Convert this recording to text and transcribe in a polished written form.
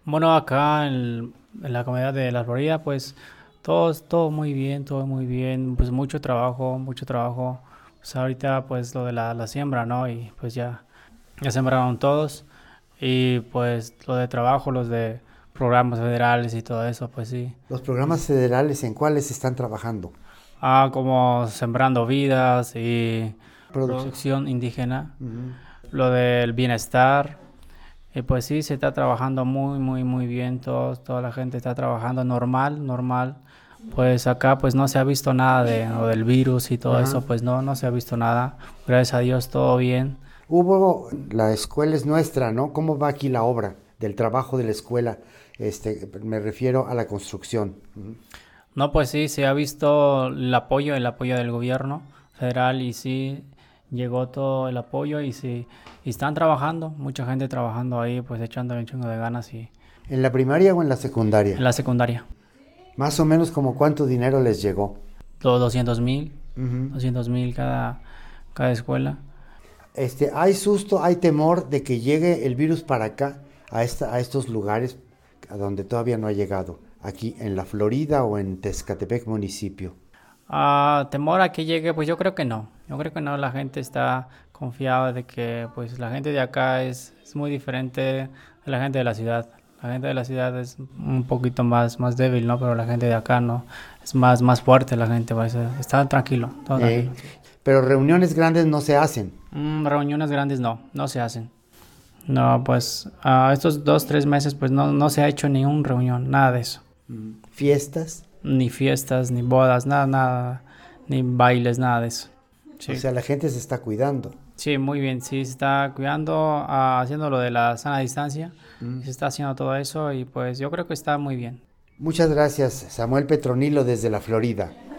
Bueno, acá en la comunidad de La Florida, pues todo muy bien, pues mucho trabajo, mucho trabajo. Pues ahorita pues lo de la siembra, ¿no? Y pues ya sembraron todos. Y pues lo de trabajo, los de programas federales y todo eso, pues sí. Los programas federales, ¿en cuáles están trabajando? Como Sembrando Vidas y Producción. Producción Indígena, Ujú. lo del bienestar. Y pues sí, se está trabajando muy bien, toda la gente está trabajando normal. Pues acá pues no se ha visto nada de lo del virus y todo Ajá. eso, pues no se ha visto nada. Gracias a Dios todo bien. La escuela es nuestra, ¿no? ¿Cómo va aquí la obra del trabajo de la escuela? Me refiero a la construcción. Ujú. No, pues sí, se ha visto el apoyo del gobierno federal y sí llegó todo el apoyo y sí, y están trabajando, mucha gente trabajando ahí, pues echándole un chingo de ganas y ¿En la primaria o en la en secundaria? la secundaria, Más o menos como cuánto dinero les llegó. todo 200,000, Ujú. 200,000 cada escuela. Hay susto, hay temor de que llegue el virus para acá, a estos lugares a donde todavía no ha llegado, aquí en la Florida o en Tezcatepec municipio. Temor a que llegue, pues yo creo que no. Yo creo que no, la gente está confiada de que pues la gente de acá es muy diferente de la gente de la ciudad. La gente de la ciudad es un poquito más débil, ¿no? Pero la gente de acá no, es más fuerte la gente, pues, está tranquilo, todo Eh, tranquilo. Sí. pero reuniones grandes no se hacen. Reuniones grandes no se hacen. No, pues estos 2, 3 meses pues no se ha hecho ninguna reunión, nada de eso. Fiestas. Ni fiestas, ni bodas, nada, ni bailes, nada de eso. O Sí. sea, la gente se está cuidando. Sí, muy bien, sí, se está cuidando, haciendo lo de la sana distancia, Mm. se está haciendo todo eso y pues yo creo que está muy bien. Muchas gracias, Samuel Petronilo desde la Florida.